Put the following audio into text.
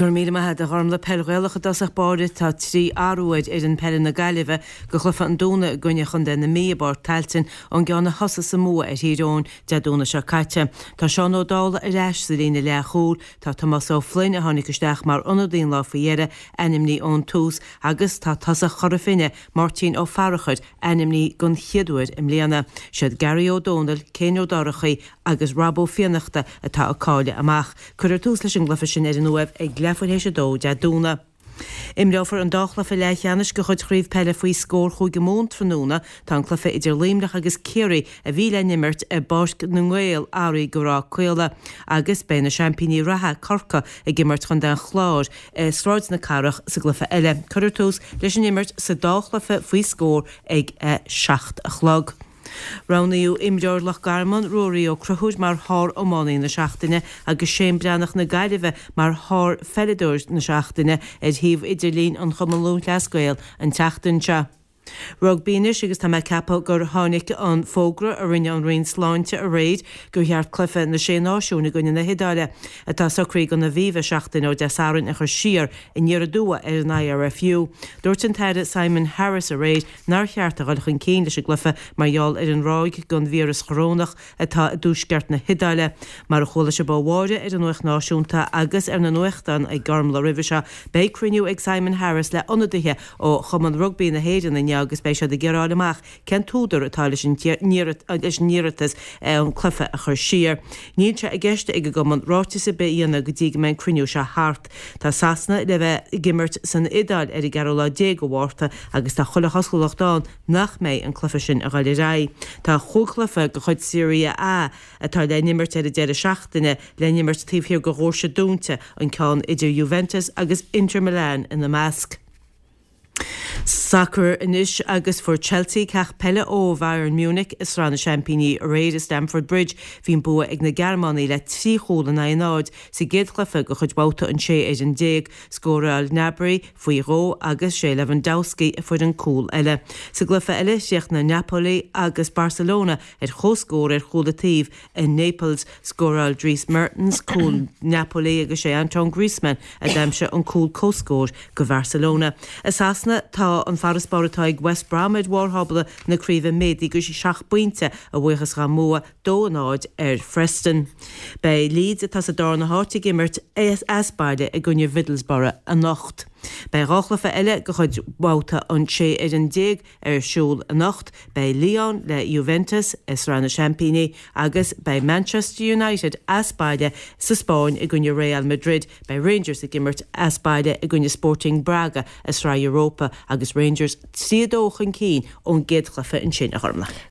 Curmíle had a harmla pelgweilach dasach báde tá trí arúid an pelin na gaiileh go chlufa an dúna gunne chun den na mébar taltin an gceanna hosa sa mua hírón deadúna se caite. Tá seán ó dála a reis sa lína le chúl tá Thomas ó Flynn a tháinig isteach mar onadíon lá fahéire enimní ón tús agus tá tasa chorafine Martin ó Farachard enimní gun chiadúid im léana. Siad Gary O'Donnell, Céin ó Darachaí agus Rabo Fianachta atá a cáile amach. Cuir tús leis an glufa sin ar an nuamh ag glefuhéis a dó deadúna. Imreofar an dáchla leithcheannis go chuid chríomh pelle faoi scór chuig go món tróna tá an clufa idir líimlach agus céirí a bhí le nimmert a bosc na ngéil áirí go rá cuila agus béna champíní ratha corca a gimmert chun den chláir sráid na carach sa glufa eile. Cuirtús leis an nimmert sa dáchlafa faoi scór ag 7 a chlog. Ránaíú imdeor lech garman roirí ó cruthúid mar thar ómánaí na seachtaine agus sé breannach na gaiileh mar thar felidúir na seachtaine híomh idirlín an chumalún leascail an teachtainse. Rug bínis agus tá me cappa gur tháinig an fógra a rinne an rion sláinte a réid gur cheart clufa na sé náisiúna gunne na hidáile atá socrí gan na bhíomh seachtain ó deasárin a chur siar in níar dua ar an IRFU. Dúirt an teide Simon Harris a réid nar cheart a gáil chun céin leis a glufa margheall ar an ráig gon vírus chorónach atá dúsceart na hidáile mar a chola se bháide ar an nuach náisiúnta agus ar na nuachtan ag garm le rihise beicriniú ag Simon Harris le ionadaithe ó chuman rugbí na héidir na agus béisi de geráil amach cen túdar atá leis níratas an clufa a chur siar. Níl se a gceiste ag go man ráte sa be íana go dtí men cruniú se hart. Tá sasna le bheith gimmert san idáil ar i gará dé go bhharrta agus tá chola hoscaileachtáin nach méid an clufa sin a gáile rá. Tá chóclafa go chuid Syria atá le nimmert ar a deire seachtaine le nimmert tíobhhir go ghóirse dúnta an ceann idir Juventus agus Inter Milan in na measc. Soccer inis agus for Chelsea cach pelle ó Bayern Munich is ranna champíní a réid Stamford Bridge hín bua ag na Germany le 3 hóla na náid sa géadchlufa go chuid báta an sé éidir an déag scóráil Gnabry faoi ró agus sé Lewandowski a fuid an cúl eile. Sa glufa eile seach na Napoli agus Barcelona chóscóir chólatíh in Naples scóráil Dries Mertens cúl Napoli agus sé Antoine Griezmann a deimse an cúl cóscóir go Barcelona. Asasna tá an farasbáratáig West Bromwich Warhabla na críomh médí go sí 7 pointe a bhuichas ra mua dónáid ar Freston. Bei Leeds atá sa dar na háte gimmert asbaide a gunne Middlesbrough a nocht. Bei ráchlafa eile go chuid báta an sé ar an déag ar siúl a nocht bei Lyon le Juventus is ranna champíní agus bei Manchester United asbaide sa Spáin i gunne Real Madrid bei Rangers a gimmert asbaide i gunne Sporting Braga is ra Europa agus Rangers siadóchan cín ón géadchlufa in sin a harmla.